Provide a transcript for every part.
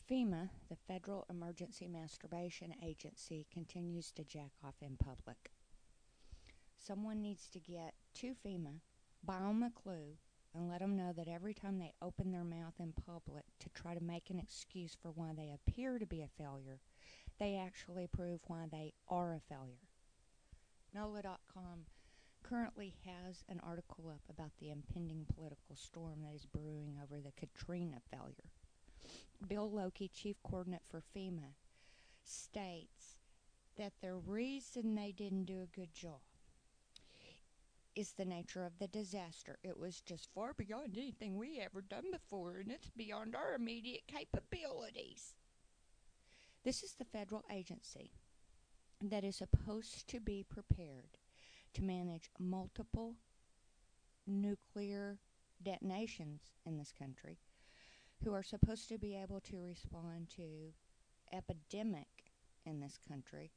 FEMA, the Federal Emergency Masturbation Agency, continues to jack off in public. Someone needs to get to FEMA, buy them a clue, and let them know that every time they open their mouth in public to try to make an excuse for why they appear to be a failure, they actually prove why they are a failure. NOLA.com currently has an article up about the impending political storm that is brewing over the Katrina failure. Bill Lokey, chief coordinator for FEMA, states that the reason they didn't do a good job is the nature of the disaster. It was just far beyond anything we ever done before, and it's beyond our immediate capabilities. This is the federal agency that is supposed to be prepared to manage multiple nuclear detonations in this country, who are supposed to be able to respond to epidemic in this country,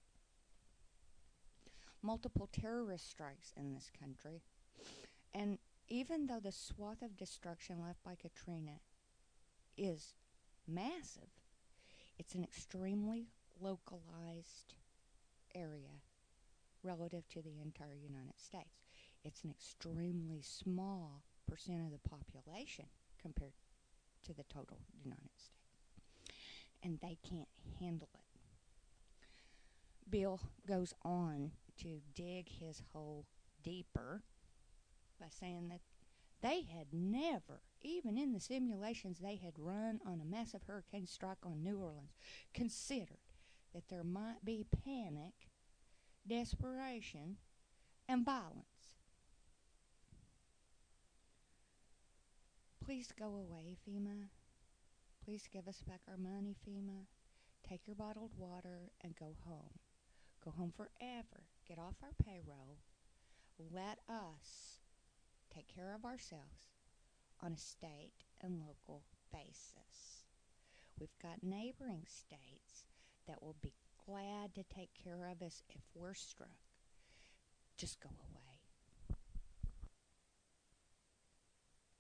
multiple terrorist strikes in this country. And even though the swath of destruction left by Katrina is massive, it's an extremely localized area relative to the entire United States. It's an extremely small percent of the population compared to the total United States. And they can't handle it. Bill goes on to dig his hole deeper by saying that they had never, even in the simulations they had run on a massive hurricane strike on New Orleans, considered that there might be panic, desperation, and violence. Please go away, FEMA. Please give us back our money, FEMA. Take your bottled water and go home. Go home forever. Get off our payroll. Let us take care of ourselves on a state and local basis. We've got neighboring states that will be glad to take care of us if we're struck. Just go away.